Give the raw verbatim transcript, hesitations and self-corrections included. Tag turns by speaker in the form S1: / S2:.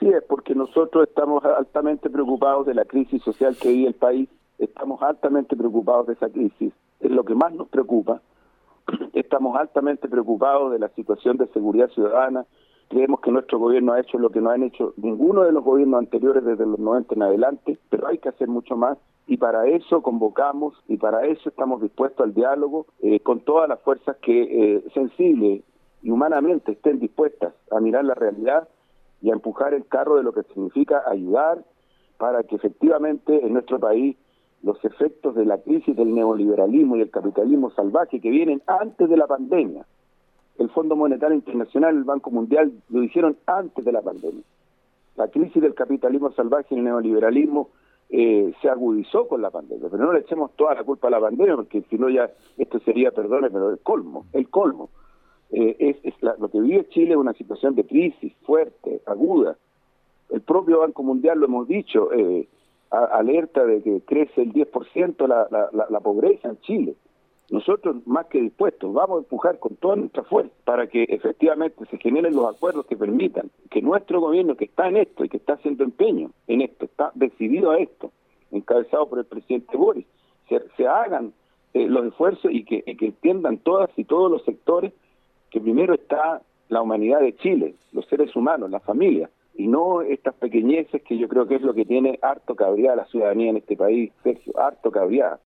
S1: Así es, porque nosotros estamos altamente preocupados de la crisis social que vive el país, estamos altamente preocupados de esa crisis, es lo que más nos preocupa, estamos altamente preocupados de la situación de seguridad ciudadana, creemos que nuestro gobierno ha hecho lo que no han hecho ninguno de los gobiernos anteriores desde los noventa en adelante, pero hay que hacer mucho más, y para eso convocamos, y para eso estamos dispuestos al diálogo eh, con todas las fuerzas que eh, sensibles y humanamente estén dispuestas a mirar la realidad y a empujar el carro de lo que significa ayudar para que efectivamente en nuestro país los efectos de la crisis del neoliberalismo y el capitalismo salvaje que vienen antes de la pandemia, el Fondo Monetario Internacional, el Banco Mundial lo hicieron antes de la pandemia. La crisis del capitalismo salvaje y el neoliberalismo eh, se agudizó con la pandemia, pero no le echemos toda la culpa a la pandemia, porque si no ya esto sería, perdone, pero el colmo, el colmo. Eh, es, es la, lo que vive Chile es una situación de crisis fuerte, aguda. El propio Banco Mundial, lo hemos dicho, eh, a, alerta de que crece el diez por ciento la, la, la, la pobreza en Chile. Nosotros, más que dispuestos, vamos a empujar con toda nuestra fuerza para que efectivamente se generen los acuerdos que permitan que nuestro gobierno, que está en esto y que está haciendo empeño en esto, está decidido a esto, encabezado por el presidente Boris, se, se hagan eh, los esfuerzos y que, y que entiendan todas y todos los sectores que primero está la humanidad de Chile, los seres humanos, la familia, y no estas pequeñeces que yo creo que es lo que tiene harto cabreada la ciudadanía en este país, Sergio, harto cabreada.